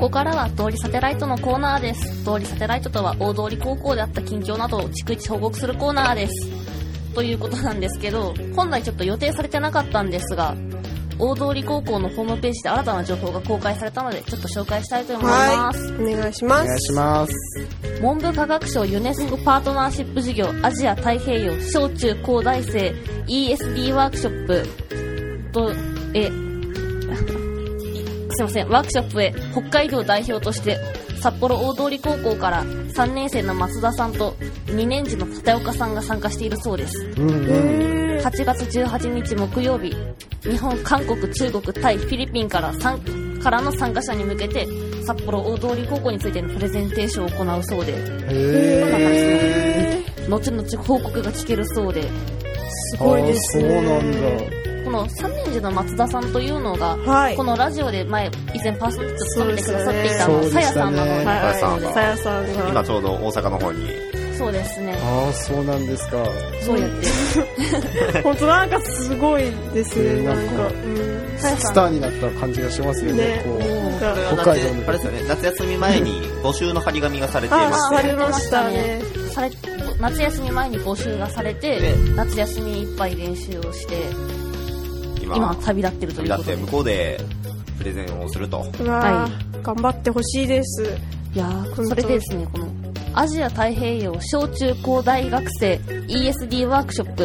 ここからは通りサテライトのコーナーです。通りサテライトとは大通高校であった近況などを逐一報告するコーナーです。ということなんですけど、本来ちょっと予定されてなかったんですが、大通高校のホームページで新たな情報が公開されたので、ちょっと紹介したいと思います。 はい、お願いします。 お願いします。 文部科学省ユネスコパートナーシップ事業アジア太平洋小中高大生 ESD ワークショップとすいません、ワークショップへ北海道代表として札幌大通高校から3年生の松田さんと2年次の片岡さんが参加しているそうです。8月18日木曜日、日本、韓国、中国、タイ、フィリピンからの参加者に向けて札幌大通高校についてのプレゼンテーションを行うそうで、後々報告が聞けるそうで、 すごいですね。 そうなんだ。 この3年次の松田さんというのが、このラジオで以前パーソナリティを務めてくださっていたさやさんなので、 さやさんが今ちょうど大阪の方に。 そうですね。 ああ、そうなんですか。 そうやって本当なんかすごいですね。なんか、 スターになった感じがしますよね。こう北海道のあれですよね。夏休み前に募集の張り紙がされていまして、 されましたね。 夏休み前に募集がされて、夏休みいっぱい練習をして、今旅立ってるということで、 向こうでプレゼンをすると。 頑張ってほしいです。 いやー、それでですね、このアジア太平洋小中高大学生 ESD ワークショップ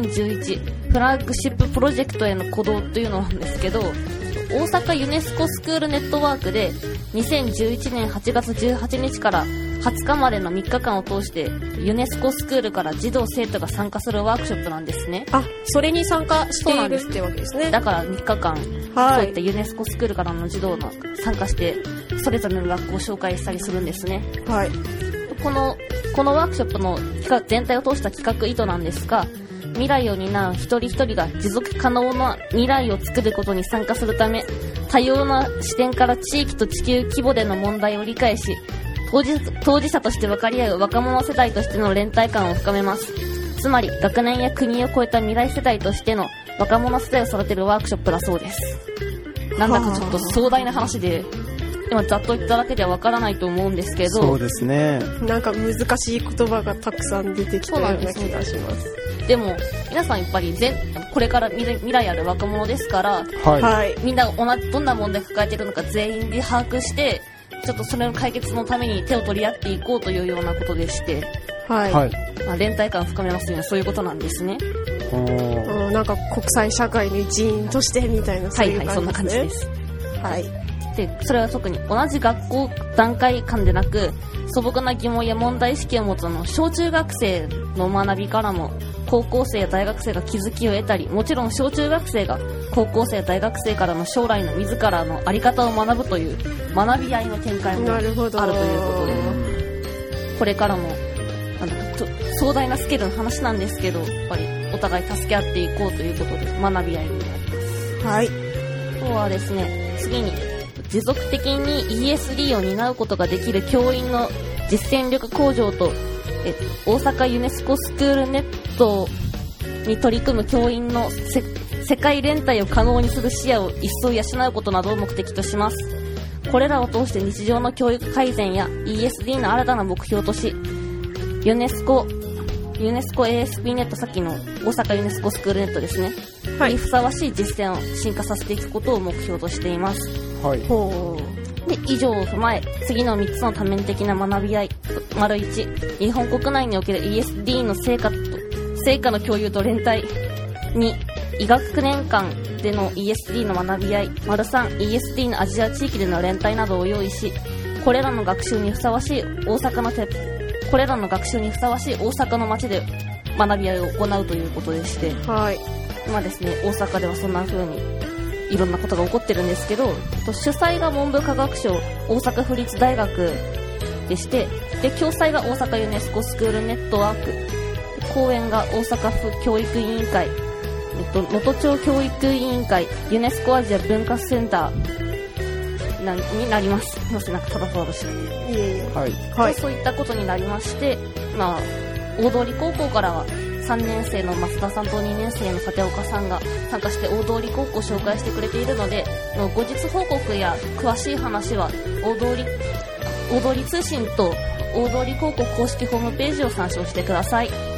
2011フラッグシッププロジェクトへの鼓動というのなんですけど、大阪ユネスコスクールネットワークで2011年8月18日から20日までの3日間を通してユネスコスクールから児童生徒が参加するワークショップなんですね。 それに参加しているってわけですね。 だから3日間、そういったユネスコスクールからの児童が参加してそれぞれの学校を紹介したりするんですね。このワークショップの全体を通した企画意図なんですが、未来を担う一人一人が持続可能な未来を作ることに参加するため、多様な視点から地域と地球規模での問題を理解し、当事者として分かり合う若者世代としての連帯感を深めます。つまり学年や国を超えた未来世代としての若者世代を育てるワークショップだそうです。なんだかちょっと壮大な話で、今ざっと言っただけではわからないと思うんですけど、 そうですね。 なんか難しい言葉がたくさん出てきたような気がします。 でも皆さんやっぱりこれから未来ある若者ですから、みんなどんな問題を抱えているのか全員で把握して、ちょっとそれの解決のために手を取り合っていこうというようなことでして、連帯感を深めますよね。そういうことなんですね。 なんか国際社会の一員としてみたいな、そういう感じですね。そんな感じです。で、それは特に同じ学校段階間でなく、素朴な疑問や問題意識を持つ小中学生の学びからも、高校生や大学生が気づきを得たり、もちろん小中学生が高校生や大学生からの将来の自らの在り方を学ぶという学び合いの展開もあるということで、これからも壮大なスケールの話なんですけど、やっぱりお互い助け合っていこうということで学び合いになります。今日はですね、次に持続的に ESD を担うことができる教員の実践力向上と、大阪ユネスコスクールネットに取り組む教員の世界連帯を可能にする視野を一層養うことなどを目的とします。これらを通して日常の教育改善や ESD の新たな目標とし、ユネスコ ASP ネット、さっきの大阪ユネスコスクールネットですね、にふさわしい実践を進化させていくことを目標としています。で、以上を踏まえ、次の3つの多面的な学び合い。1、日本国内における ESD の成果の共有と連帯。2、医学年間での ESD の学び合い。3、ESD のアジア地域での連帯などを用意し、これらの学習にふさわしい大阪の街で学び合いを行うということでして、今ですね、大阪ではそんな風にいろんなことが起こってるんですけど、主催が文部科学省大阪府立大学でして、で共催が大阪ユネスコスクールネットワーク、講演が大阪府教育委員会、能登町教育委員会、ユネスコアジア文化センターになります。なんかただただしてそういったことになりまして、大通高校からは 3年生の増田さんと2年生の立岡さんが参加して大通高校を紹介してくれているので、後日報告や詳しい話は大通通信と大通高校公式ホームページを参照してください。